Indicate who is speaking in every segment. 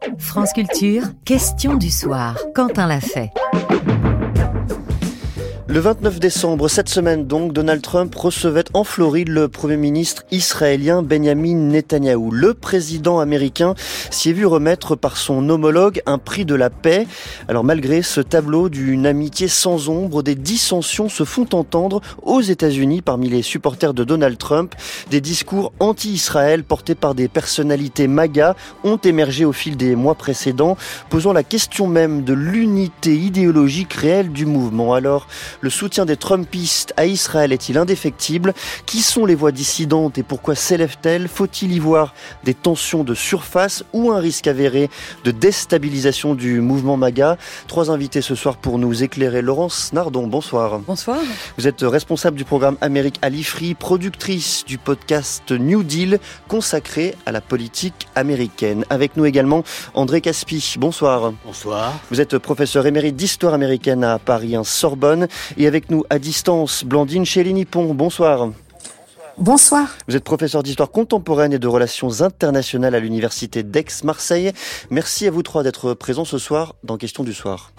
Speaker 1: France Culture, question du soir. Quentin l'a fait.
Speaker 2: Le 29 décembre, cette semaine donc, Donald Trump recevait en Floride le Premier ministre israélien Benjamin Netanyahou. Le président américain s'y est vu remettre par son homologue un prix de la paix. Alors malgré ce tableau d'une amitié sans ombre, des dissensions se font entendre aux États-Unis parmi les supporters de Donald Trump. Des discours anti-Israël portés par des personnalités MAGA ont émergé au fil des mois précédents, posant la question même de l'unité idéologique réelle du mouvement. Alors, le soutien des Trumpistes à Israël est-il indéfectible ? Qui sont les voix dissidentes et pourquoi s'élèvent-elles ? Faut-il y voir des tensions de surface ou un risque avéré de déstabilisation du mouvement MAGA ? Trois invités ce soir pour nous éclairer. Laurence Nardon, bonsoir.
Speaker 3: Bonsoir.
Speaker 2: Vous êtes responsable du programme Amérique à l'IFRI, productrice du podcast New Deal consacré à la politique américaine. Avec nous également André Caspi, bonsoir.
Speaker 4: Bonsoir.
Speaker 2: Vous êtes professeur émérite d'histoire américaine à Paris, Sorbonne. Et avec nous à distance, Blandine Chély-Nippon, bonsoir.
Speaker 5: Bonsoir.
Speaker 2: Vous êtes professeur d'histoire contemporaine et de relations internationales à l'université d'Aix-Marseille. Merci à vous trois d'être présents ce soir dans Question du soir.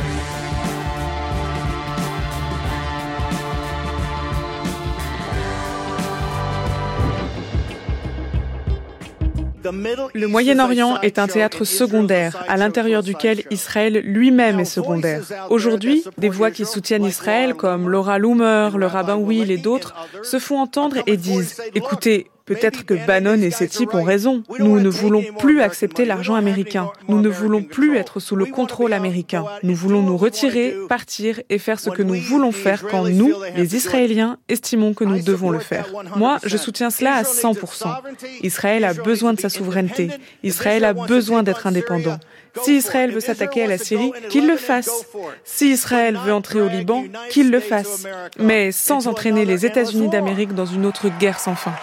Speaker 6: Le Moyen-Orient est un théâtre secondaire, à l'intérieur duquel Israël lui-même est secondaire. Aujourd'hui, des voix qui soutiennent Israël, comme Laura Loomer, le rabbin Will et d'autres, se font entendre et disent « Écoutez, peut-être que Bannon et ses types ont raison. Nous ne voulons plus accepter l'argent américain. Nous ne voulons plus être sous le contrôle américain. Nous voulons nous retirer, partir et faire ce que nous voulons faire quand nous, les Israéliens, estimons que nous devons le faire. Moi, je soutiens cela à 100%. Israël a besoin de sa souveraineté. Israël a besoin d'être indépendant. Si Israël veut s'attaquer à la Syrie, qu'il le fasse. Si Israël veut entrer au Liban, qu'il le fasse. Mais sans entraîner les États-Unis d'Amérique dans une autre guerre sans fin.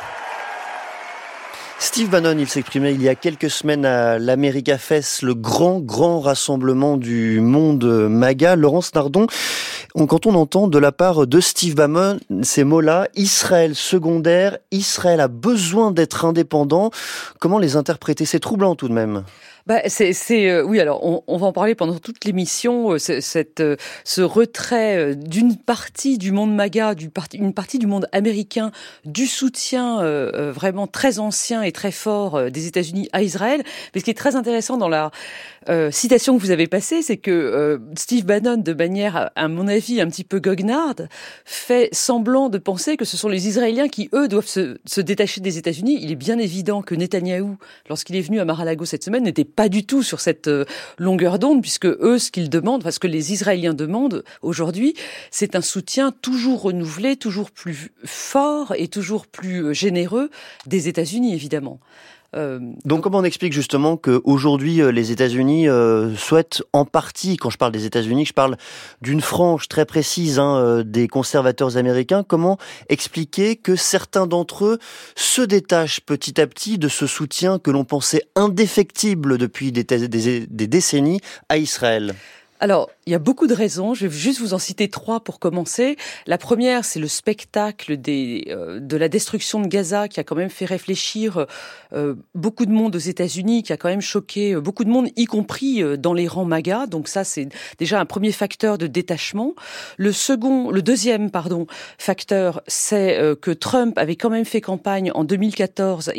Speaker 2: Steve Bannon, il s'exprimait il y a quelques semaines à l'America Fest, le grand rassemblement du monde MAGA. Laurence Nardon, quand on entend de la part de Steve Bannon ces mots-là, Israël secondaire, Israël a besoin d'être indépendant, comment les interpréter ? C'est troublant tout de même.
Speaker 3: Oui, alors on va en parler pendant toute l'émission. Ce retrait d'une partie du monde MAGA, une partie du monde américain, du soutien vraiment très ancien et très fort des États-Unis à Israël. Mais ce qui est très intéressant dans la citation que vous avez passée, c'est que Steve Bannon, de manière, à mon avis, un petit peu goguenarde, fait semblant de penser que ce sont les Israéliens qui, eux, doivent se détacher des États-Unis. Il est bien évident que Netanyahou, lorsqu'il est venu à Mar-a-Lago cette semaine, n'était pas du tout sur cette longueur d'onde, puisque eux, ce qu'ils demandent, ce que les Israéliens demandent aujourd'hui, c'est un soutien toujours renouvelé, toujours plus fort et toujours plus généreux des États-Unis, évidemment.
Speaker 2: Donc comment on explique justement qu'aujourd'hui les États-Unis souhaitent en partie, quand je parle des États-Unis, je parle d'une frange très précise des conservateurs américains, comment expliquer que certains d'entre eux se détachent petit à petit de ce soutien que l'on pensait indéfectible depuis des décennies à Israël ?
Speaker 3: Alors, il y a beaucoup de raisons. Je vais juste vous en citer trois pour commencer. La première, c'est le spectacle de la destruction de Gaza qui a quand même fait réfléchir beaucoup de monde aux États-Unis, qui a quand même choqué beaucoup de monde, y compris dans les rangs MAGA. Donc ça, c'est déjà un premier facteur de détachement. Le deuxième facteur, c'est que Trump avait quand même fait campagne en 2016,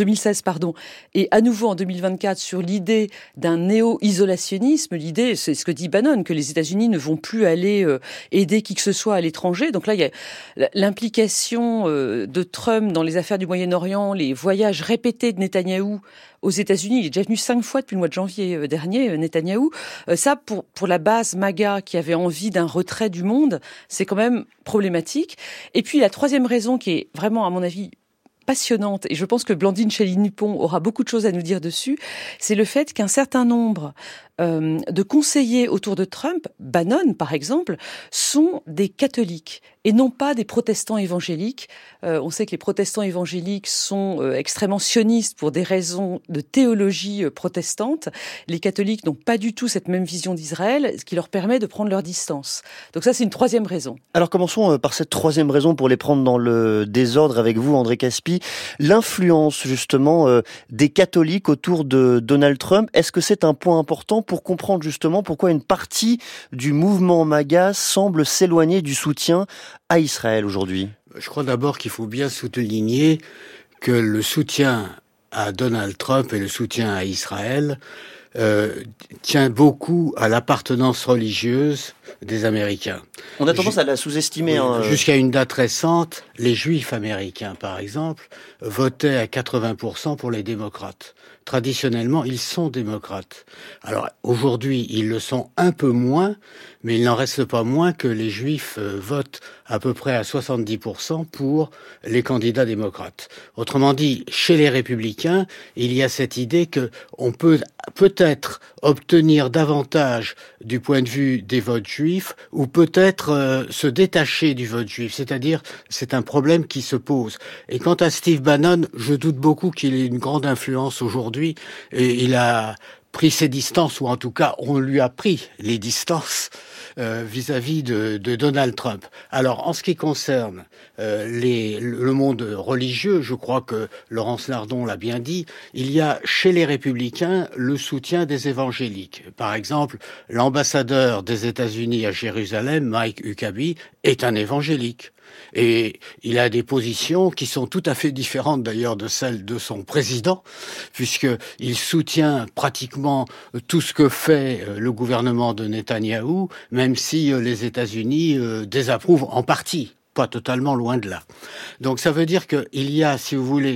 Speaker 3: et à nouveau en 2024 sur l'idée d'un néo-isolationnisme. L'idée, c'est ce que dit Bannon, que les États-Unis ne vont plus aller aider qui que ce soit à l'étranger. Donc là, il y a l'implication de Trump dans les affaires du Moyen-Orient, les voyages répétés de Netanyahou aux États-Unis. Il est déjà venu 5 fois depuis le mois de janvier dernier, Netanyahou. Ça, pour la base MAGA qui avait envie d'un retrait du monde, c'est quand même problématique. Et puis la troisième raison qui est vraiment, à mon avis, passionnante, et je pense que Blandine Chély-Nippon aura beaucoup de choses à nous dire dessus, c'est le fait qu'un certain nombre de conseillers autour de Trump, Bannon par exemple, sont des catholiques et non pas des protestants évangéliques. On sait que les protestants évangéliques sont extrêmement sionistes pour des raisons de théologie protestante. Les catholiques n'ont pas du tout cette même vision d'Israël, ce qui leur permet de prendre leur distance. Donc ça, c'est une troisième raison.
Speaker 2: Alors commençons par cette troisième raison pour les prendre dans le désordre avec vous, André Caspi. L'influence justement des catholiques autour de Donald Trump. Est-ce que c'est un point important pour comprendre justement pourquoi une partie du mouvement MAGA semble s'éloigner du soutien à Israël aujourd'hui?
Speaker 4: Je crois d'abord qu'il faut bien souligner que le soutien à Donald Trump et le soutien à Israël tient beaucoup à l'appartenance religieuse des Américains.
Speaker 2: On a tendance à la sous-estimer.
Speaker 4: Oui, jusqu'à une date récente, les Juifs américains, par exemple, votaient à 80% pour les démocrates. Traditionnellement, ils sont démocrates. Alors, aujourd'hui, ils le sont un peu moins, mais il n'en reste pas moins que les Juifs votent à peu près à 70% pour les candidats démocrates. Autrement dit, chez les républicains, il y a cette idée que on peut peut-être obtenir davantage du point de vue des votes juifs, ou peut-être se détacher du vote juif. C'est-à-dire, c'est un problème qui se pose. Et quant à Steve Bannon, je doute beaucoup qu'il ait une grande influence aujourd'hui. Et il a pris ses distances, ou en tout cas, on lui a pris les distances vis-à-vis de Donald Trump. Alors, en ce qui concerne le monde religieux, je crois que Laurence Nardon l'a bien dit, il y a chez les républicains le soutien des évangéliques. Par exemple, l'ambassadeur des États-Unis à Jérusalem, Mike Huckabee, est un évangélique. Et il a des positions qui sont tout à fait différentes d'ailleurs de celles de son président, puisqu'il soutient pratiquement tout ce que fait le gouvernement de Netanyahou, même si les États-Unis désapprouvent en partie. Pas totalement, loin de là. Donc ça veut dire qu'il y a, si vous voulez,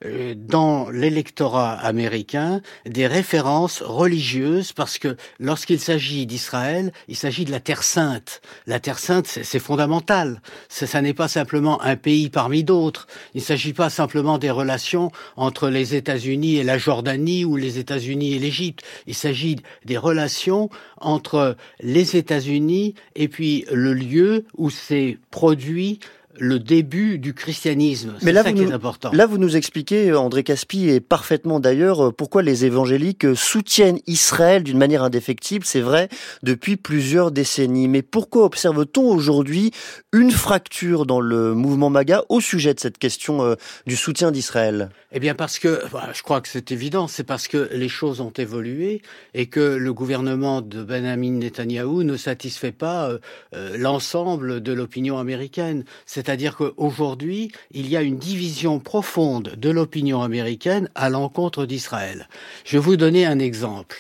Speaker 4: dans l'électorat américain, des références religieuses, parce que lorsqu'il s'agit d'Israël, il s'agit de la Terre Sainte. La Terre Sainte, c'est fondamental. Ça n'est pas simplement un pays parmi d'autres. Il ne s'agit pas simplement des relations entre les États-Unis et la Jordanie ou les États-Unis et l'Égypte. Il s'agit des relations entre les États-Unis et puis le lieu où s'est produit le début du christianisme. C'est ça qui est important.
Speaker 2: Là, vous nous expliquez, André Caspi, et parfaitement d'ailleurs, pourquoi les évangéliques soutiennent Israël d'une manière indéfectible, c'est vrai, depuis plusieurs décennies. Mais pourquoi observe-t-on aujourd'hui une fracture dans le mouvement MAGA au sujet de cette question du soutien d'Israël?
Speaker 4: Eh bien parce que, je crois que c'est évident, c'est parce que les choses ont évolué et que le gouvernement de Benjamin Netanyahou ne satisfait pas l'ensemble de l'opinion américaine. C'est-à-dire qu'aujourd'hui, il y a une division profonde de l'opinion américaine à l'encontre d'Israël. Je vais vous donner un exemple.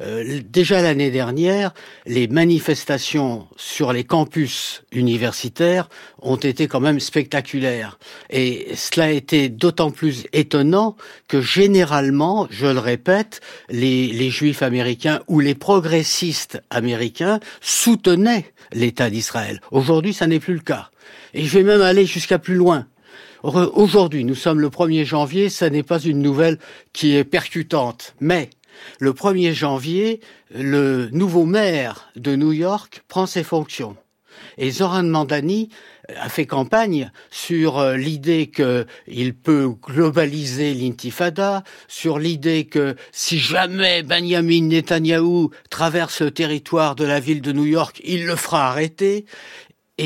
Speaker 4: Déjà l'année dernière, les manifestations sur les campus universitaires ont été quand même spectaculaires. Et cela a été d'autant plus étonnant que généralement, je le répète, les juifs américains ou les progressistes américains soutenaient l'État d'Israël. Aujourd'hui, ça n'est plus le cas. Et je vais même aller jusqu'à plus loin. Aujourd'hui, nous sommes le 1er janvier, ça n'est pas une nouvelle qui est percutante. Mais le 1er janvier, le nouveau maire de New York prend ses fonctions. Et Zoran Mandani a fait campagne sur l'idée qu'il peut globaliser l'intifada, sur l'idée que si jamais Benjamin Netanyahou traverse le territoire de la ville de New York, il le fera arrêter. Et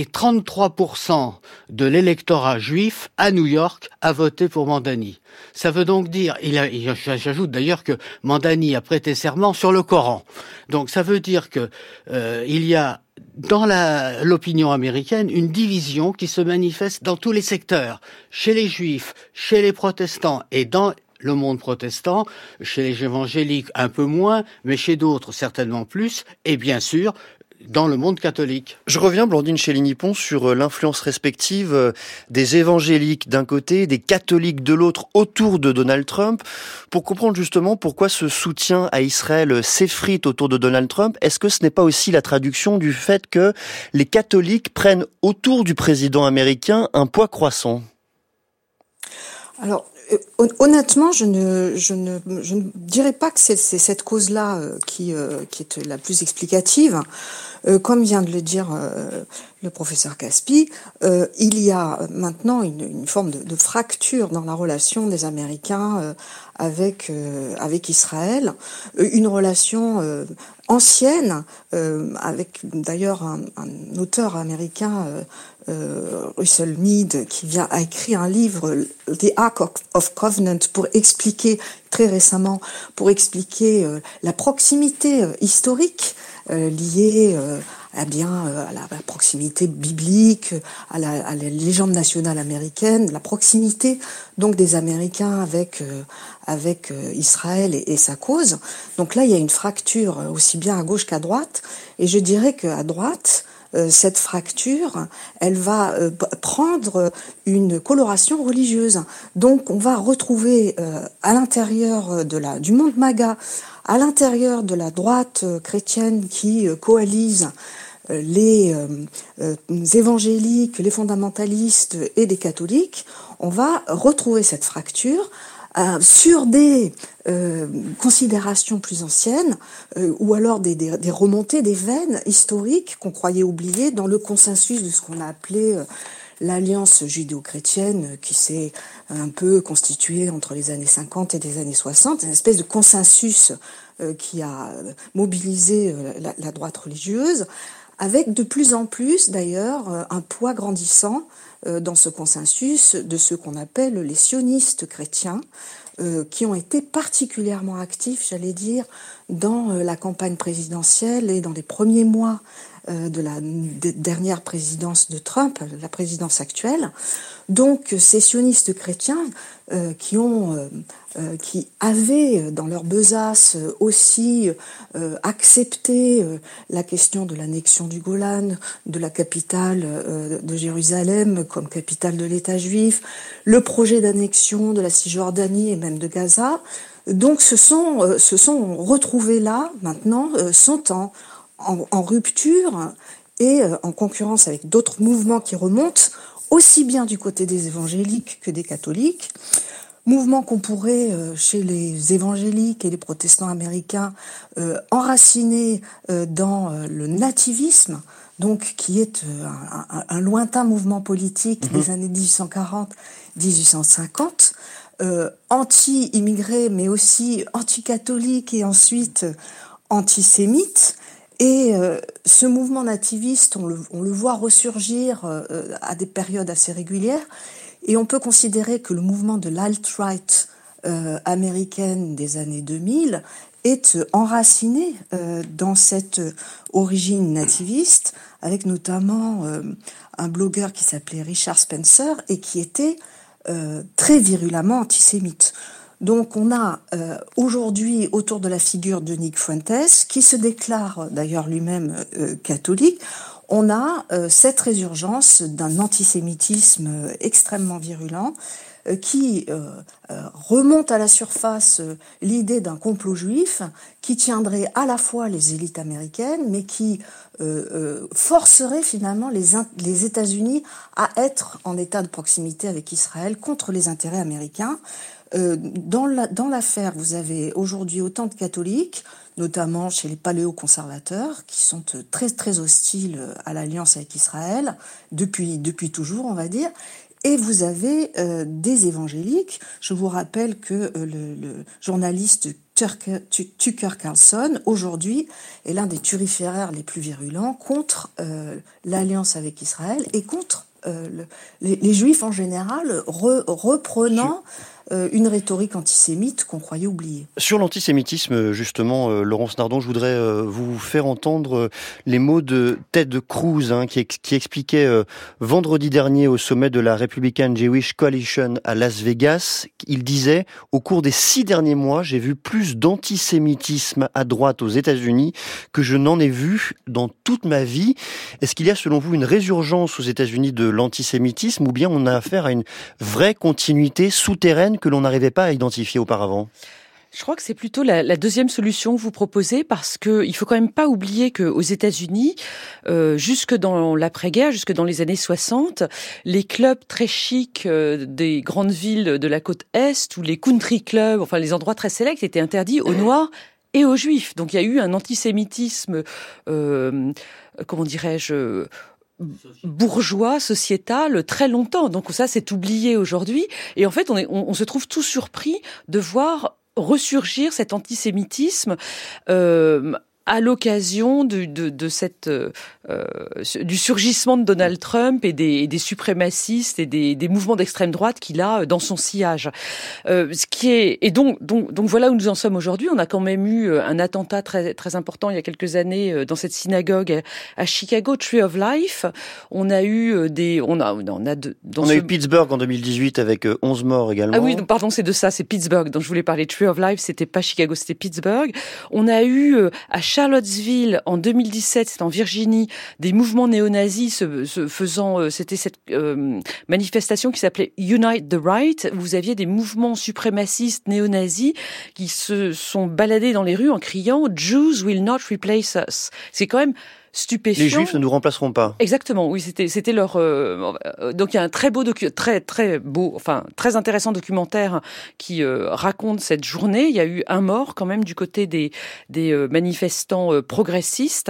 Speaker 4: 33% de l'électorat juif à New York a voté pour Mandani. Ça veut donc dire, j'ajoute d'ailleurs que Mandani a prêté serment sur le Coran. Donc ça veut dire que il y a dans l'opinion américaine une division qui se manifeste dans tous les secteurs, chez les juifs, chez les protestants et dans le monde protestant, chez les évangéliques un peu moins, mais chez d'autres certainement plus, et bien sûr dans le monde catholique.
Speaker 2: Je reviens, Blandine Chéligny-Pons, sur l'influence respective des évangéliques d'un côté, des catholiques de l'autre autour de Donald Trump. Pour comprendre justement pourquoi ce soutien à Israël s'effrite autour de Donald Trump, est-ce que ce n'est pas aussi la traduction du fait que les catholiques prennent autour du président américain un poids croissant ?
Speaker 5: Alors, Honnêtement, je ne dirais pas que c'est cette cause-là qui est la plus explicative. Comme vient de le dire le professeur Caspi, il y a maintenant une forme de fracture dans la relation des Américains avec Israël, une relation ancienne, avec d'ailleurs un auteur américain, Russell Mead, qui a écrit un livre, The Ark of Covenant, pour expliquer, très récemment, la proximité historique liée à la proximité biblique, à la légende nationale américaine, la proximité donc des Américains avec Israël et sa cause. Donc là, il y a une fracture aussi bien à gauche qu'à droite, et je dirais qu'à droite, cette fracture, elle va prendre une coloration religieuse. Donc on va retrouver à l'intérieur du monde MAGA, à l'intérieur de la droite chrétienne qui coalise les évangéliques, les fondamentalistes et les catholiques, on va retrouver cette fracture sur des considérations plus anciennes ou alors des remontées des veines historiques qu'on croyait oubliées dans le consensus de ce qu'on a appelé l'alliance judéo-chrétienne qui s'est un peu constituée entre les années 50 et les années 60, une espèce de consensus qui a mobilisé la droite religieuse, avec de plus en plus d'ailleurs un poids grandissant dans ce consensus de ceux qu'on appelle les sionistes chrétiens, qui ont été particulièrement actifs, j'allais dire, dans la campagne présidentielle et dans les premiers mois de la dernière présidence de Trump, la présidence actuelle. Donc ces sionistes chrétiens qui avaient dans leur besace aussi accepté la question de l'annexion du Golan, de la capitale de Jérusalem comme capitale de l'État juif, le projet d'annexion de la Cisjordanie et même de Gaza, donc se sont retrouvés là maintenant, sont en rupture et en concurrence avec d'autres mouvements qui remontent, aussi bien du côté des évangéliques que des catholiques, mouvements qu'on pourrait, chez les évangéliques et les protestants américains, enraciner dans le nativisme, donc qui est un lointain mouvement politique des années 1840-1850, anti-immigré, mais aussi anti-catholique et ensuite antisémite. Et ce mouvement nativiste, on le voit ressurgir à des périodes assez régulières, et on peut considérer que le mouvement de l'alt-right américaine des années 2000 est enraciné dans cette origine nativiste, avec notamment un blogueur qui s'appelait Richard Spencer et qui était très virulemment antisémite. Donc on a aujourd'hui autour de la figure de Nick Fuentes, qui se déclare d'ailleurs lui-même catholique, on a cette résurgence d'un antisémitisme extrêmement virulent qui remonte à la surface l'idée d'un complot juif qui tiendrait à la fois les élites américaines, mais qui forcerait finalement les États-Unis à être en état de proximité avec Israël contre les intérêts américains. Dans l'affaire, vous avez aujourd'hui autant de catholiques, notamment chez les paléoconservateurs, qui sont très très hostiles à l'alliance avec Israël depuis toujours, on va dire. Et vous avez des évangéliques. Je vous rappelle que le journaliste Tucker Carlson, aujourd'hui, est l'un des turiféraires les plus virulents contre l'alliance avec Israël et contre les Juifs en général, reprenant une rhétorique antisémite qu'on croyait oubliée.
Speaker 2: Sur l'antisémitisme, justement, Laurence Nardon, je voudrais vous faire entendre les mots de Ted Cruz, qui expliquait vendredi dernier au sommet de la Republican Jewish Coalition à Las Vegas. Il disait « Au cours des 6 derniers mois, j'ai vu plus d'antisémitisme à droite aux États-Unis que je n'en ai vu dans toute ma vie. » Est-ce qu'il y a, selon vous, une résurgence aux États-Unis de l'antisémitisme, ou bien on a affaire à une vraie continuité souterraine que l'on n'arrivait pas à identifier auparavant?
Speaker 3: Je crois que c'est plutôt la deuxième solution que vous proposez, parce que il faut quand même pas oublier qu'aux États-Unis, jusque dans l'après-guerre, jusque dans les années 60, les clubs très chics des grandes villes de la côte Est, ou les country clubs, enfin les endroits très sélects, étaient interdits aux Noirs et aux Juifs. Donc il y a eu un antisémitisme, comment dirais-je, bourgeois, sociétal, très longtemps. Donc ça, c'est oublié aujourd'hui. Et en fait, on se trouve tout surpris de voir ressurgir cet antisémitisme à l'occasion de cette du surgissement de Donald Trump et des suprémacistes et des mouvements d'extrême droite qu'il a dans son sillage. Ce qui est donc voilà où nous en sommes aujourd'hui. On a quand même eu un attentat très très important il y a quelques années dans cette synagogue à Chicago, Tree of Life. On a eu on a
Speaker 2: eu Pittsburgh en 2018 avec 11 morts également.
Speaker 3: Ah oui, pardon, c'est de ça, c'est Pittsburgh dont je voulais parler. Tree of Life, c'était pas Chicago, c'était Pittsburgh. On a eu à Charlottesville en 2017, c'est en Virginie, des mouvements néo-nazis faisant, c'était cette manifestation qui s'appelait Unite the Right. Vous aviez des mouvements suprémacistes néo-nazis qui se sont baladés dans les rues en criant Jews will not replace us. C'est quand même stupéfiant.
Speaker 2: Les Juifs ne nous remplaceront pas.
Speaker 3: Exactement, oui, c'était leur. Donc il y a un très intéressant documentaire qui raconte cette journée. Il y a eu un mort quand même du côté des manifestants progressistes.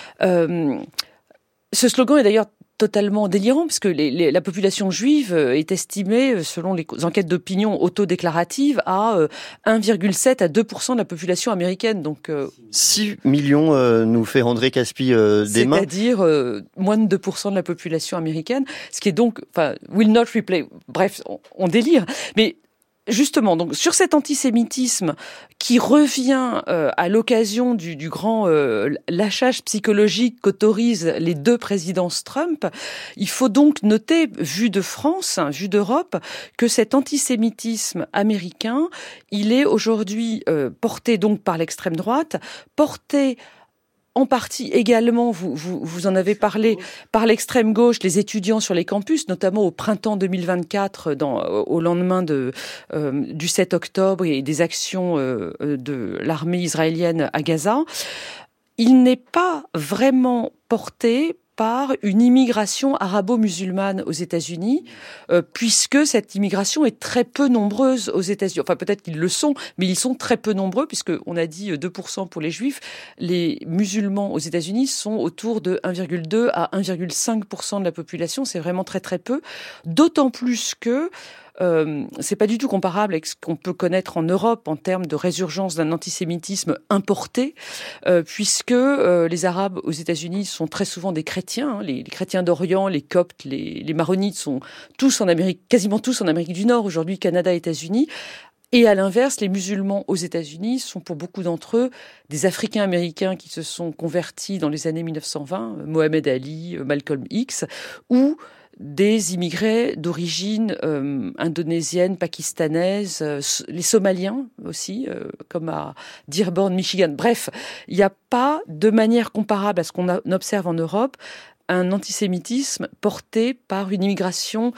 Speaker 3: Ce slogan est d'ailleurs totalement délirant, puisque la population juive est estimée, selon les enquêtes d'opinion autodéclaratives, à 1,7 à 2% de la population américaine. Donc
Speaker 2: 6 millions nous fait André Caspi des mains.
Speaker 3: C'est-à-dire moins de 2% de la population américaine, ce qui est donc, will not replay. Bref, on délire. Mais justement, donc sur cet antisémitisme qui revient à l'occasion du grand lâchage psychologique qu'autorisent les deux présidences Trump, il faut donc noter, vu de France, vu d'Europe, que cet antisémitisme américain, il est aujourd'hui porté donc par l'extrême droite, porté en partie également, vous en avez parlé, par l'extrême gauche, les étudiants sur les campus, notamment au printemps 2024, au lendemain du 7 octobre et des actions de l'armée israélienne à Gaza. Il n'est pas vraiment porté par une immigration arabo-musulmane aux États-Unis, puisque cette immigration est très peu nombreuse aux États-Unis. Enfin, peut-être qu'ils le sont, mais ils sont très peu nombreux, puisque on a dit 2% pour les Juifs. Les musulmans aux États-Unis sont autour de 1,2 à 1,5% de la population. C'est vraiment très très peu. D'autant plus que c'est pas du tout comparable avec ce qu'on peut connaître en Europe en termes de résurgence d'un antisémitisme importé, puisque les Arabes aux États-Unis sont très souvent des chrétiens, hein, les chrétiens d'Orient, les Coptes, les Maronites sont tous en Amérique, quasiment tous en Amérique du Nord aujourd'hui, Canada, États-Unis. Et à l'inverse, les musulmans aux États-Unis sont pour beaucoup d'entre eux des Africains américains qui se sont convertis dans les années 1920, Mohamed Ali, Malcolm X, ou des immigrés d'origine indonésienne, pakistanaise, les Somaliens aussi, comme à Dearborn, Michigan. Bref, il n'y a pas de manière comparable à ce qu'on observe en Europe un antisémitisme porté par une immigration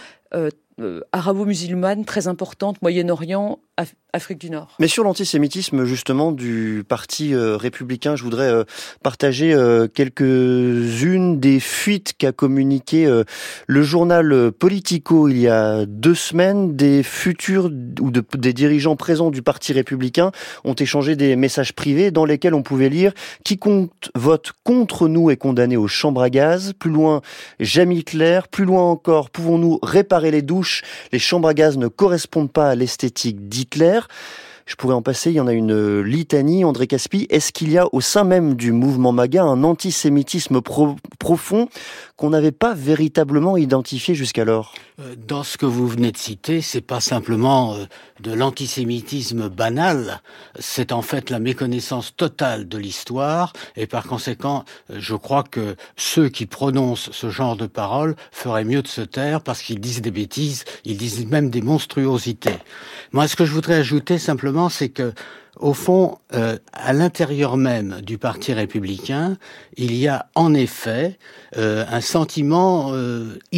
Speaker 3: arabo-musulmane très importante, Moyen-Orient, Afrique du Nord.
Speaker 2: Mais sur l'antisémitisme, justement, du parti républicain, je voudrais partager quelques-unes des fuites qu'a communiqué le journal Politico il y a 2 semaines. Des futurs ou des dirigeants présents du parti républicain ont échangé des messages privés dans lesquels on pouvait lire « Quiconque vote contre nous est condamné aux chambres à gaz ». Plus loin, j'aime Hitler. Plus loin encore, pouvons-nous réparer les douches ? Les chambres à gaz ne correspondent pas à l'esthétique d'Hitler. Je pourrais en passer, il y en a une litanie. André Caspi, est-ce qu'il y a au sein même du mouvement MAGA un antisémitisme profond qu'on n'avait pas véritablement identifié jusqu'alors ?
Speaker 4: Dans ce que vous venez de citer, c'est pas simplement de l'antisémitisme banal, c'est en fait la méconnaissance totale de l'histoire, et par conséquent, je crois que ceux qui prononcent ce genre de paroles feraient mieux de se taire parce qu'ils disent des bêtises, ils disent même des monstruosités. Moi, ce que je voudrais ajouter simplement, c'est que au fond, à l'intérieur même du Parti républicain, il y a en effet un sentiment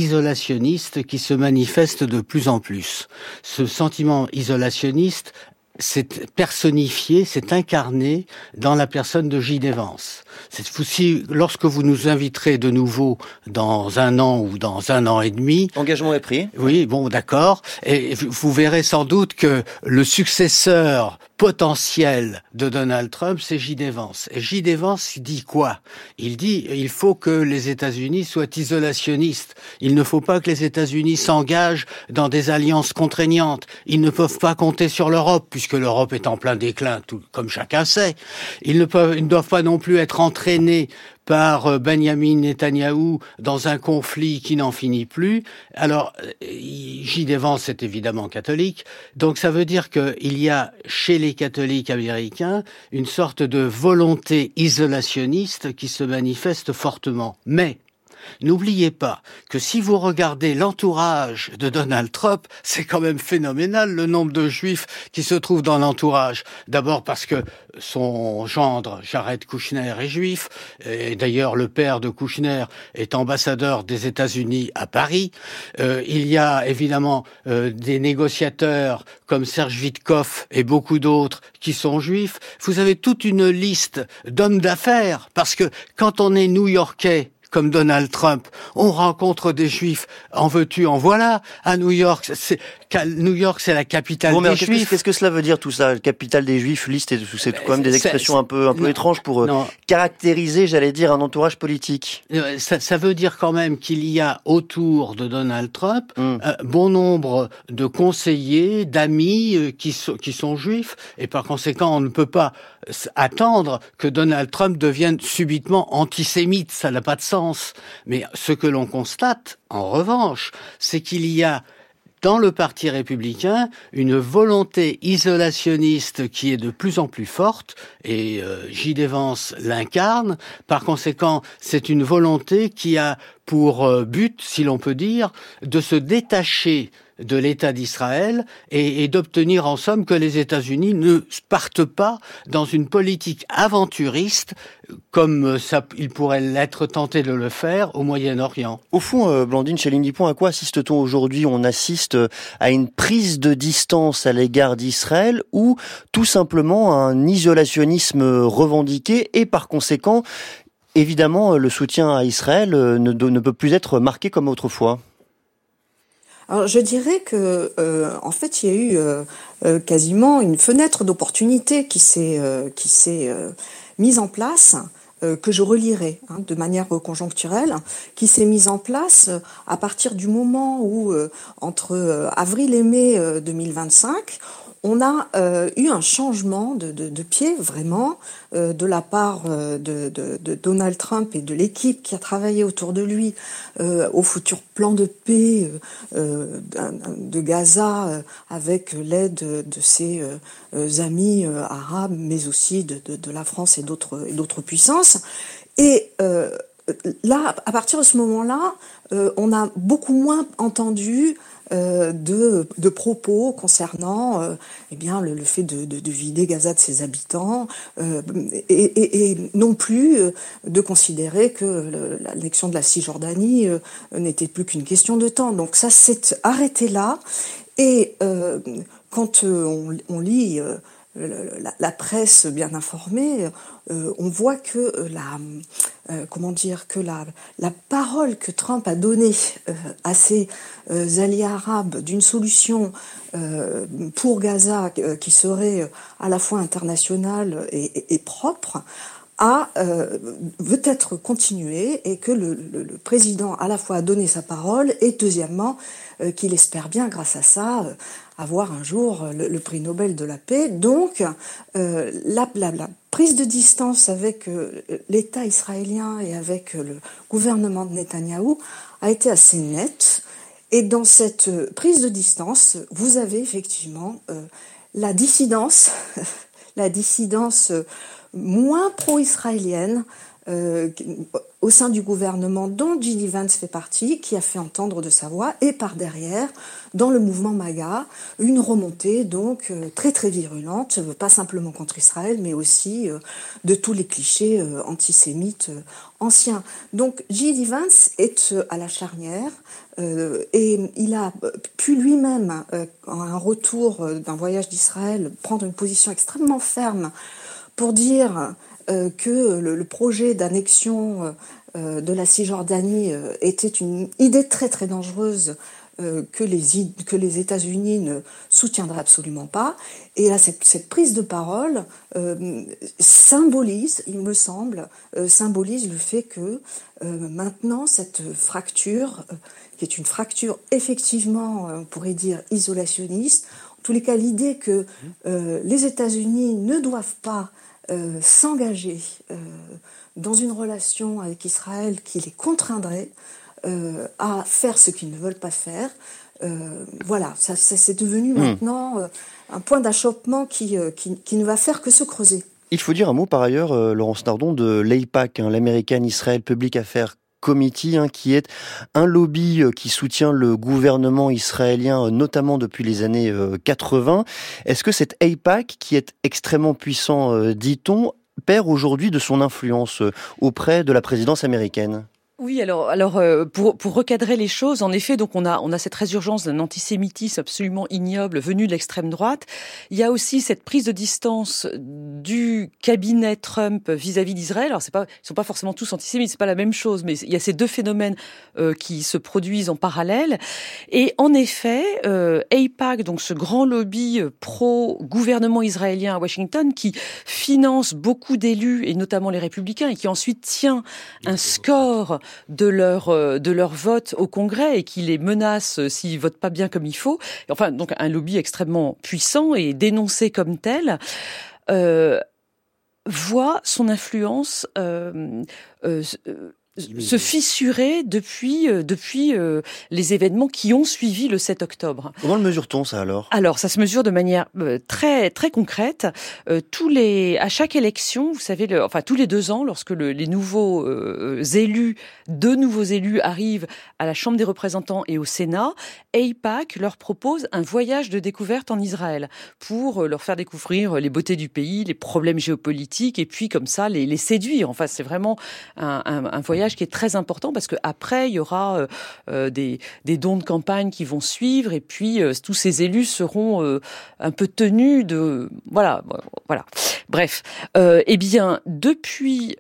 Speaker 4: isolationniste qui se manifeste de plus en plus. Ce sentiment isolationniste c'est personnifié, c'est incarné dans la personne de J.D. Vance. Lorsque vous nous inviterez de nouveau dans 1 an ou dans 1 an et demi...
Speaker 2: Engagement est pris.
Speaker 4: Oui, bon, d'accord. Et vous verrez sans doute que le successeur potentiel de Donald Trump, c'est J.D. Vance. Et J.D. Vance dit quoi? Il dit il faut que les États-Unis soient isolationnistes. Il ne faut pas que les États-Unis s'engagent dans des alliances contraignantes. Ils ne peuvent pas compter sur l'Europe, puisque l'Europe est en plein déclin, tout comme chacun sait. Ils ne doivent pas non plus être entraînés par Benjamin Netanyahou dans un conflit qui n'en finit plus. Alors, J.D. Vance est évidemment catholique, donc ça veut dire qu'il y a chez les catholiques américains une sorte de volonté isolationniste qui se manifeste fortement. Mais n'oubliez pas que si vous regardez l'entourage de Donald Trump, c'est quand même phénoménal le nombre de juifs qui se trouvent dans l'entourage. D'abord parce que son gendre, Jared Kushner, est juif, et d'ailleurs le père de Kushner est ambassadeur des États-Unis à Paris. Il y a évidemment des négociateurs comme Serge Witkoff et beaucoup d'autres qui sont juifs. Vous avez toute une liste d'hommes d'affaires, parce que quand on est New-Yorkais, comme Donald Trump, on rencontre des Juifs, en veux-tu, en voilà. À New York, c'est la capitale des Juifs.
Speaker 2: Qu'est-ce que cela veut dire tout ça, capitale des Juifs, liste, c'est quand même des expressions un peu étranges pour caractériser, j'allais dire, un entourage politique.
Speaker 4: Ça veut dire quand même qu'il y a autour de Donald Trump bon nombre de conseillers, d'amis qui sont juifs, et par conséquent, on ne peut pas attendre que Donald Trump devienne subitement antisémite. Ça n'a pas de sens. Mais ce que l'on constate, en revanche, c'est qu'il y a dans le Parti républicain une volonté isolationniste qui est de plus en plus forte, et J.D. Vance l'incarne. Par conséquent, c'est une volonté qui a pour but, si l'on peut dire, de se détacher de l'État d'Israël et d'obtenir en somme que les États-Unis ne partent pas dans une politique aventuriste comme il pourrait l'être tenté de le faire au Moyen-Orient.
Speaker 2: Au fond, Blandine Chaline-Dupont, à quoi assiste-t-on aujourd'hui? On assiste à une prise de distance à l'égard d'Israël ou tout simplement à un isolationnisme revendiqué et par conséquent, évidemment, le soutien à Israël ne peut plus être marqué comme autrefois?
Speaker 5: Alors je dirais que en fait il y a eu quasiment une fenêtre d'opportunité qui s'est mise en place, que je relirai de manière conjoncturelle, qui s'est mise en place à partir du moment où entre avril et mai 2025 on a eu un changement de pied vraiment de la part de Donald Trump et de l'équipe qui a travaillé autour de lui au futur plan de paix de Gaza avec l'aide de ses amis arabes, mais aussi de la France et d'autres puissances. Et là, à partir de ce moment-là, on a beaucoup moins entendu de propos concernant le fait de vider Gaza de ses habitants et non plus de considérer que l'annexion de la Cisjordanie n'était plus qu'une question de temps. Donc ça s'est arrêté là, et quand on lit la presse bien informée, on voit que la parole que Trump a donnée à ses alliés arabes d'une solution pour Gaza qui serait à la fois internationale et propre veut être continuée, et que le président à la fois a donné sa parole et deuxièmement qu'il espère bien grâce à ça avoir un jour le prix Nobel de la paix. Donc la prise de distance avec l'État israélien et avec le gouvernement de Netanyahou a été assez nette, et dans cette prise de distance vous avez effectivement la dissidence moins pro-israélienne au sein du gouvernement dont J.D. Vance fait partie, qui a fait entendre de sa voix, et par derrière, dans le mouvement MAGA, une remontée donc très très virulente, pas simplement contre Israël, mais aussi de tous les clichés antisémites anciens. Donc J.D. Vance est à la charnière, et il a pu lui-même, en un retour d'un voyage d'Israël, prendre une position extrêmement ferme pour dire que le projet d'annexion de la Cisjordanie était une idée très très dangereuse que les États-Unis ne soutiendraient absolument pas. Et là, cette prise de parole symbolise, il me semble, symbolise le fait que maintenant cette fracture, qui est une fracture effectivement, on pourrait dire isolationniste, en tous les cas l'idée que les États-Unis ne doivent pas s'engager dans une relation avec Israël qui les contraindrait à faire ce qu'ils ne veulent pas faire. Voilà, ça c'est devenu maintenant un point d'achoppement qui ne va faire que se creuser.
Speaker 2: Il faut dire un mot par ailleurs, Laurence Nardon, de l'AIPAC, l'American Israel Public Affairs Committee, qui est un lobby qui soutient le gouvernement israélien, notamment depuis les années 80. Est-ce que cet AIPAC, qui est extrêmement puissant, dit-on, perd aujourd'hui de son influence auprès de la présidence américaine ?
Speaker 3: Oui, alors pour recadrer les choses, en effet, donc on a cette résurgence d'un antisémitisme absolument ignoble venu de l'extrême droite. Il y a aussi cette prise de distance du cabinet Trump vis-à-vis d'Israël. Alors ils sont pas forcément tous antisémites, c'est pas la même chose, mais il y a ces deux phénomènes qui se produisent en parallèle. Et en effet, AIPAC, donc ce grand lobby pro-gouvernement israélien à Washington, qui finance beaucoup d'élus et notamment les républicains et qui ensuite tient un score de leur vote au Congrès et qui les menace s'ils votent pas bien comme il faut. Enfin, donc un lobby extrêmement puissant et dénoncé comme tel, voit son influence se fissurer depuis les événements qui ont suivi le 7 octobre.
Speaker 2: Comment le mesure-t-on ça alors ?
Speaker 3: Alors ça se mesure de manière très très concrète. À chaque élection, vous savez, tous les 2 ans, lorsque les nouveaux deux nouveaux élus arrivent à la Chambre des représentants et au Sénat, AIPAC leur propose un voyage de découverte en Israël pour leur faire découvrir les beautés du pays, les problèmes géopolitiques et puis comme ça les séduire. Enfin, c'est vraiment un voyage qui est très important parce que après il y aura des dons de campagne qui vont suivre et puis tous ces élus seront un peu tenus de voilà. Bref, eh bien depuis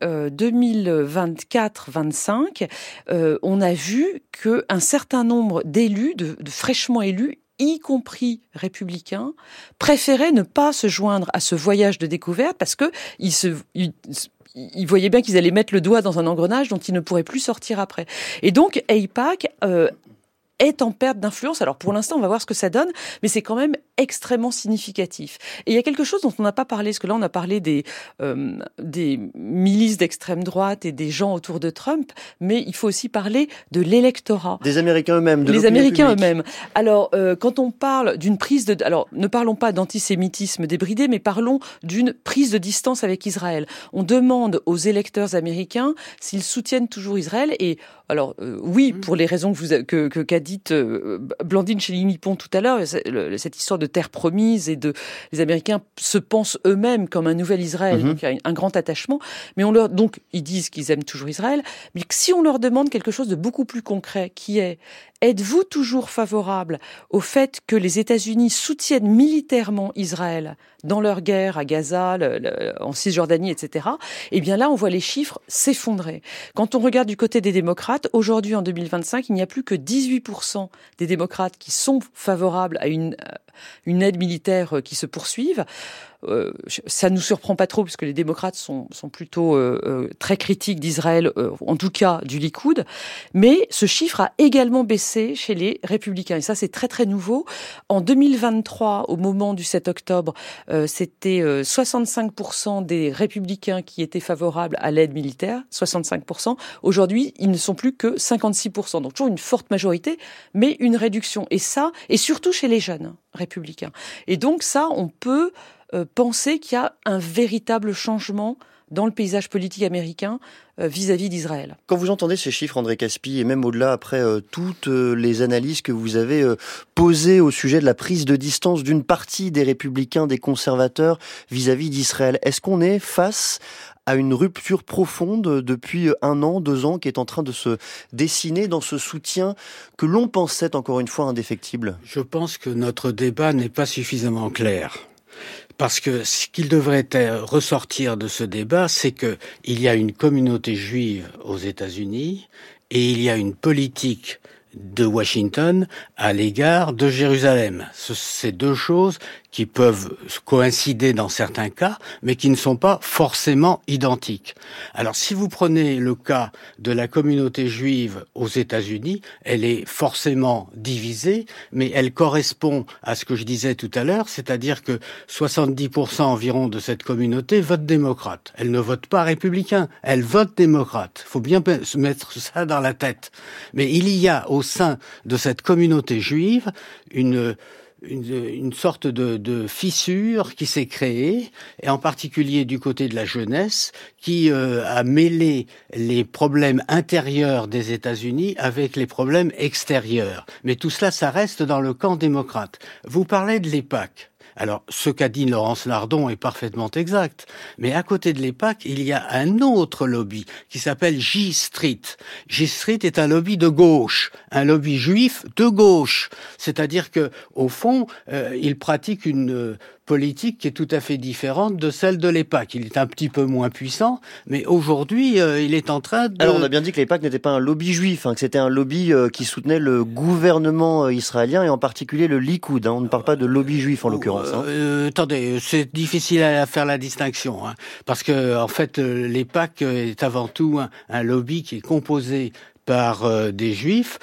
Speaker 3: 2024-25, on a vu que un certain nombre d'élus, de fraîchement élus, y compris républicains, préféraient ne pas se joindre à ce voyage de découverte parce que ils voyaient bien qu'ils allaient mettre le doigt dans un engrenage dont ils ne pourraient plus sortir après. Et donc, AIPAC est en perte d'influence. Alors pour l'instant, on va voir ce que ça donne, mais c'est quand même extrêmement significatif. Et il y a quelque chose dont on n'a pas parlé, parce que là on a parlé des milices d'extrême droite et des gens autour de Trump, mais il faut aussi parler de l'électorat.
Speaker 2: Des Américains eux-mêmes, de
Speaker 3: les Américains
Speaker 2: publique.
Speaker 3: Eux-mêmes. Alors quand on parle d'une alors ne parlons pas d'antisémitisme débridé, mais parlons d'une prise de distance avec Israël. On demande aux électeurs américains s'ils soutiennent toujours Israël et alors oui, pour les raisons qu'a dites Blandine Chéligny-Pont tout à l'heure, cette histoire de terre promise et les Américains se pensent eux-mêmes comme un nouvel Israël, donc il y a un grand attachement. Mais donc ils disent qu'ils aiment toujours Israël, mais si on leur demande quelque chose de beaucoup plus concret, qui est êtes-vous toujours favorable au fait que les États-Unis soutiennent militairement Israël dans leur guerre à Gaza, en Cisjordanie, etc. Eh bien là, on voit les chiffres s'effondrer. Quand on regarde du côté des démocrates, aujourd'hui en 2025, il n'y a plus que 18% des démocrates qui sont favorables à une aide militaire qui se poursuive. Ça nous surprend pas trop puisque les démocrates sont plutôt très critiques d'Israël, en tout cas du Likoud. Mais ce chiffre a également baissé chez les républicains et ça c'est très très nouveau. En 2023, au moment du 7 octobre, c'était 65% des républicains qui étaient favorables à l'aide militaire, 65%. Aujourd'hui, ils ne sont plus que 56%. Donc toujours une forte majorité, mais une réduction. Et ça, et surtout chez les jeunes républicains. Et donc ça, on peut penser qu'il y a un véritable changement dans le paysage politique américain vis-à-vis d'Israël.
Speaker 2: Quand vous entendez ces chiffres, André Caspi, et même au-delà, après toutes les analyses que vous avez posées au sujet de la prise de distance d'une partie des républicains, des conservateurs vis-à-vis d'Israël, est-ce qu'on est face à une rupture profonde depuis 1 an, 2 ans, qui est en train de se dessiner dans ce soutien que l'on pensait, encore une fois, indéfectible?
Speaker 4: Je pense que notre débat n'est pas suffisamment clair. Parce que ce qu'il devrait ressortir de ce débat, c'est que il y a une communauté juive aux États-Unis et il y a une politique de Washington à l'égard de Jérusalem. C'est deux choses qui peuvent coïncider dans certains cas, mais qui ne sont pas forcément identiques. Alors, si vous prenez le cas de la communauté juive aux États-Unis, elle est forcément divisée, mais elle correspond à ce que je disais tout à l'heure, c'est-à-dire que 70% environ de cette communauté vote démocrate. Elle ne vote pas républicain, elle vote démocrate. Il faut bien se mettre ça dans la tête. Mais il y a au sein de cette communauté juive une sorte de fissure qui s'est créée, et en particulier du côté de la jeunesse, qui a mêlé les problèmes intérieurs des États-Unis avec les problèmes extérieurs. Mais tout cela, ça reste dans le camp démocrate. Vous parlez de l'EPAC. Alors, ce qu'a dit Laurence Lardon est parfaitement exact. Mais à côté de l'EPAC, il y a un autre lobby qui s'appelle J Street. J Street est un lobby de gauche, un lobby juif de gauche. C'est-à-dire que, au fond, il pratique une politique qui est tout à fait différente de celle de l'EPAC. Il est un petit peu moins puissant, mais aujourd'hui, il est en train de...
Speaker 2: Alors, on a bien dit que l'EPAC n'était pas un lobby juif, que c'était un lobby qui soutenait le gouvernement israélien, et en particulier le Likoud. On ne parle pas de lobby juif, en l'occurrence.
Speaker 4: Attendez, c'est difficile à faire la distinction, parce que, en fait, l'EPAC est avant tout un lobby qui est composé par des juifs,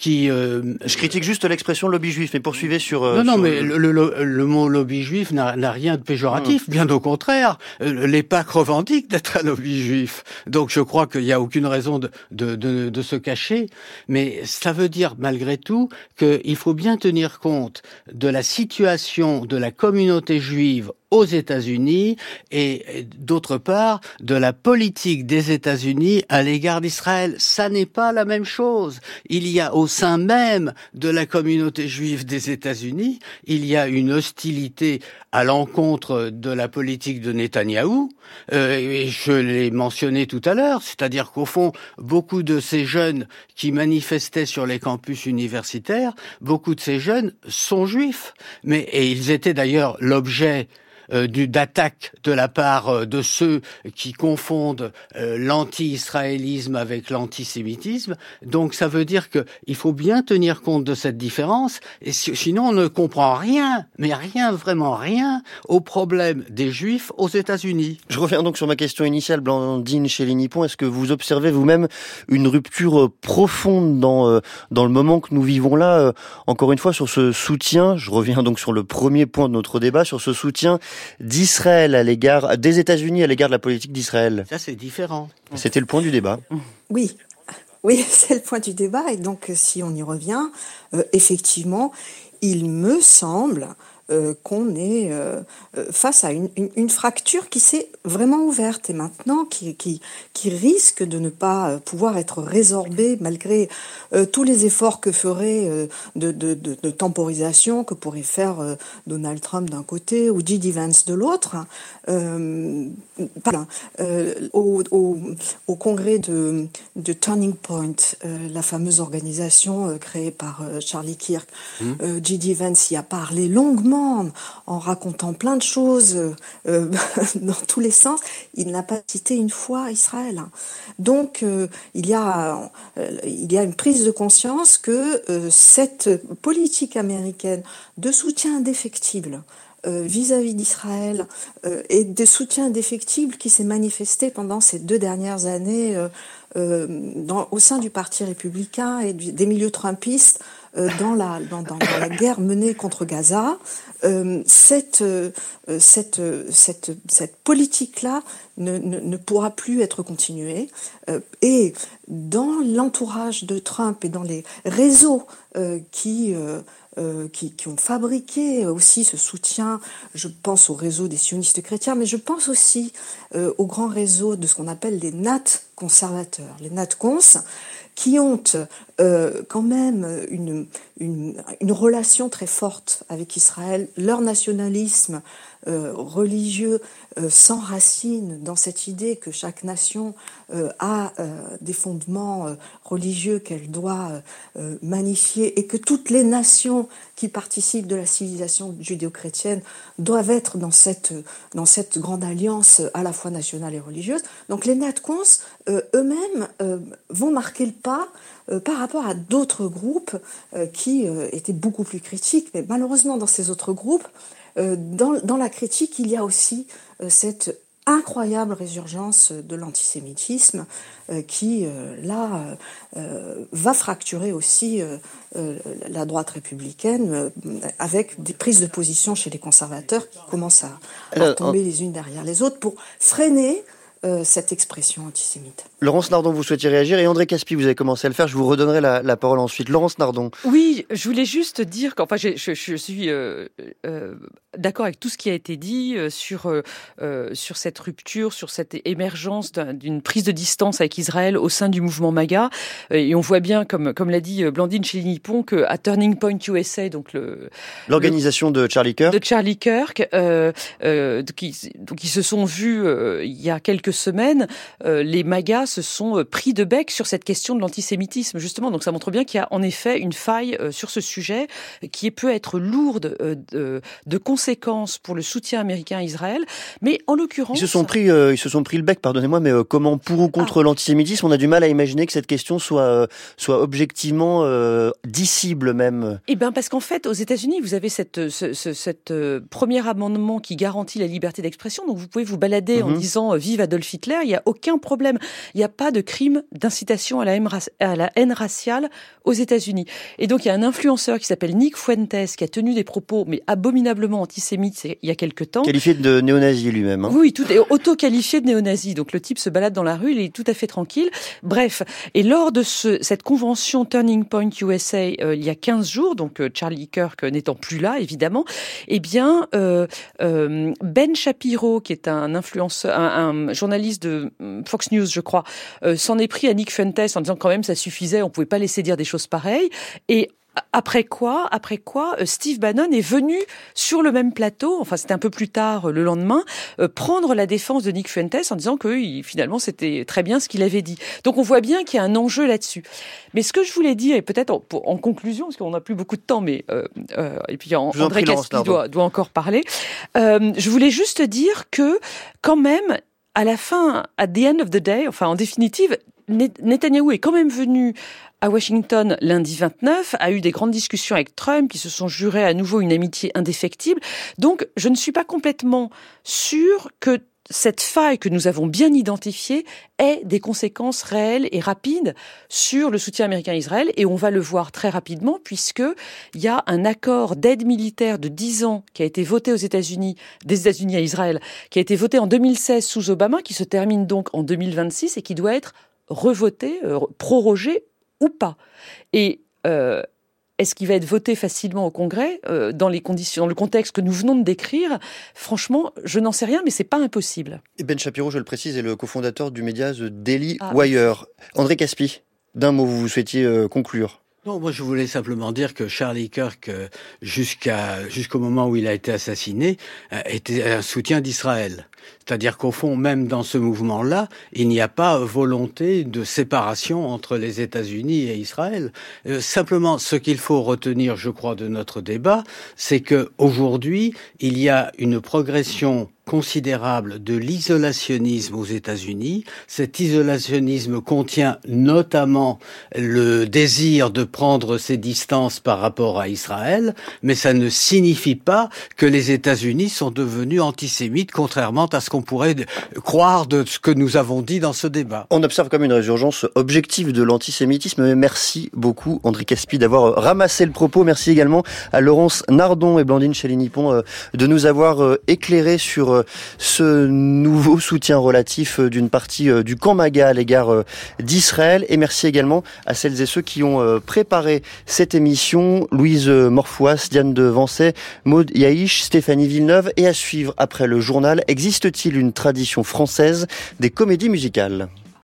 Speaker 2: Je critique juste l'expression lobby juif, mais poursuivez sur...
Speaker 4: mais le mot lobby juif n'a rien de péjoratif, bien au contraire. L'EPAC revendique d'être un lobby juif, donc je crois qu'il n'y a aucune raison de se cacher, mais ça veut dire malgré tout qu'il faut bien tenir compte de la situation de la communauté juive aux États-Unis et d'autre part de la politique des États-Unis à l'égard d'Israël. Ça n'est pas la même chose. Il y a au sein même de la communauté juive des États-Unis, il y a une hostilité à l'encontre de la politique de Netanyahou, et je l'ai mentionné tout à l'heure, c'est-à-dire qu'au fond, beaucoup de ces jeunes qui manifestaient sur les campus universitaires, beaucoup de ces jeunes sont juifs, et ils étaient d'ailleurs l'objet d'attaques de la part de ceux qui confondent l'anti-israélisme avec l'antisémitisme. Donc ça veut dire que il faut bien tenir compte de cette différence, et sinon on ne comprend rien, mais rien, vraiment rien, au problème des Juifs aux États-Unis.
Speaker 2: Je reviens donc sur ma question initiale, Blandine Chély-Nippon. Est-ce que vous observez vous-même une rupture profonde dans le moment que nous vivons là, encore une fois sur ce soutien, je reviens donc sur le premier point de notre débat, sur ce soutien d'Israël à l'égard des États-Unis à l'égard de la politique d'Israël?
Speaker 4: Ça, c'est différent.
Speaker 2: C'était le point du débat.
Speaker 5: Oui, c'est le point du débat. Et donc, si on y revient, effectivement, il me semble qu'on est face à une fracture qui s'est vraiment ouverte et maintenant qui risque de ne pas pouvoir être résorbée malgré tous les efforts que ferait de temporisation que pourrait faire Donald Trump d'un côté ou J.D. Vance de l'autre. Au congrès de Turning Point, la fameuse organisation créée par Charlie Kirk, J.D. Vance y a parlé longuement en racontant plein de choses dans tous les sens. Il n'a pas cité une fois Israël. Donc il y a une prise de conscience que cette politique américaine de soutien indéfectible vis-à-vis d'Israël et des soutiens indéfectibles qui s'est manifesté pendant ces 2 dernières années au sein du Parti républicain et des milieux trumpistes dans la guerre menée contre Gaza, cette politique-là ne pourra plus être continuée. Et dans l'entourage de Trump et dans les réseaux qui ont fabriqué aussi ce soutien, je pense au réseau des sionistes chrétiens, mais je pense aussi au grand réseau de ce qu'on appelle les nat conservateurs, les nat-cons, qui ont quand même une relation très forte avec Israël. Leur nationalisme religieux s'enracine dans cette idée que chaque nation a des fondements religieux qu'elle doit magnifier, et que toutes les nations qui participent de la civilisation judéo-chrétienne doivent être dans cette grande alliance à la fois nationale et religieuse. Donc les nat-cons eux-mêmes vont marquer le pas par rapport à d'autres groupes qui étaient beaucoup plus critiques. Mais malheureusement, dans ces autres groupes, dans la critique, il y a aussi cette incroyable résurgence de l'antisémitisme qui, va fracturer aussi la droite républicaine avec des prises de position chez les conservateurs qui commencent à tomber les unes derrière les autres pour freiner cette expression antisémite.
Speaker 2: Laurence Nardon, vous souhaitiez réagir, et André Caspi, vous avez commencé à le faire, je vous redonnerai la parole ensuite. Laurence Nardon.
Speaker 3: Oui, je voulais juste dire qu'enfin, je suis d'accord avec tout ce qui a été dit sur cette rupture, sur cette émergence d'une prise de distance avec Israël au sein du mouvement MAGA. Et on voit bien, comme l'a dit Blandine Chély-Nippon, qu'à Turning Point USA, donc
Speaker 2: l'organisation de Charlie Kirk, qui se sont vus il y a quelques semaines, les MAGA se sont pris de bec sur cette question de l'antisémitisme, justement. Donc ça montre bien qu'il y a en effet une faille sur ce sujet qui peut être lourde de conséquences pour le soutien américain à Israël. Mais en l'occurrence... Ils se sont pris le bec, pardonnez-moi, mais comment pour ou contre l'antisémitisme, on a du mal à imaginer que cette question soit objectivement dissible même.
Speaker 3: Eh bien, parce qu'en fait, aux États-Unis, vous avez cette premier amendement qui garantit la liberté d'expression. Donc vous pouvez vous balader en disant « Vive Adolf Hitler », il n'y a aucun problème. Il n'y a pas de crime d'incitation à la haine raciale aux États-Unis. Et donc, il y a un influenceur qui s'appelle Nick Fuentes qui a tenu des propos, mais abominablement antisémites il y a quelque temps.
Speaker 2: Qualifié de néo-nazi lui-même. Hein.
Speaker 3: Oui, tout est auto-qualifié de néo-nazi. Donc, le type se balade dans la rue, il est tout à fait tranquille. Bref. Et lors de cette convention Turning Point USA, il y a 15 jours, donc Charlie Kirk n'étant plus là, évidemment, eh bien, Ben Shapiro, qui est un influenceur, un journaliste de Fox News, je crois, s'en est pris à Nick Fuentes en disant quand même ça suffisait, on pouvait pas laisser dire des choses pareilles. Et après quoi, Steve Bannon est venu sur le même plateau, enfin c'était un peu plus tard le lendemain, prendre la défense de Nick Fuentes en disant que finalement c'était très bien ce qu'il avait dit. Donc on voit bien qu'il y a un enjeu là-dessus. Mais ce que je voulais dire, et peut-être en conclusion, parce qu'on n'a plus beaucoup de temps, mais et puis André Caspi doit encore parler, je voulais juste dire que quand même, à la fin, at the end of the day, enfin en définitive, Netanyahou est quand même venu à Washington lundi 29, a eu des grandes discussions avec Trump, qui se sont jurés à nouveau une amitié indéfectible. Donc, je ne suis pas complètement sûre que cette faille que nous avons bien identifiée ait des conséquences réelles et rapides sur le soutien américain à Israël. Et on va le voir très rapidement, puisqu'il y a un accord d'aide militaire de 10 ans qui a été voté aux États-Unis, des États-Unis à Israël, qui a été voté en 2016 sous Obama, qui se termine donc en 2026 et qui doit être revoté, prorogé ou pas. Et est-ce qu'il va être voté facilement au Congrès dans les conditions, dans le contexte que nous venons de décrire? Franchement, je n'en sais rien, mais c'est pas impossible.
Speaker 2: Et Ben Shapiro, je le précise, est le cofondateur du média The Daily Wire. André Caspi, d'un mot, vous souhaitiez conclure?
Speaker 4: Non, moi je voulais simplement dire que Charlie Kirk, jusqu'au moment où il a été assassiné, était un soutien d'Israël. C'est-à-dire qu'au fond, même dans ce mouvement-là, il n'y a pas volonté de séparation entre les États-Unis et Israël. Simplement, ce qu'il faut retenir, je crois, de notre débat, c'est que aujourd'hui, il y a une progression considérable de l'isolationnisme aux États-Unis. Cet isolationnisme contient notamment le désir de prendre ses distances par rapport à Israël, mais ça ne signifie pas que les États-Unis sont devenus antisémites, contrairement à ce qu'on pourrait croire de ce que nous avons dit dans ce débat.
Speaker 2: On observe comme une résurgence objective de l'antisémitisme. Merci beaucoup, André Caspi, d'avoir ramassé le propos. Merci également à Laurence Nardon et Blandine Chély-Nippon de nous avoir éclairé sur ce nouveau soutien relatif d'une partie du camp MAGA à l'égard d'Israël. Et merci également à celles et ceux qui ont préparé cette émission. Louise Morfouas, Diane de Vancey, Maud Yaïch, Stéphanie Villeneuve. Et à suivre après le journal, existe-t-il une tradition française des comédies musicales ?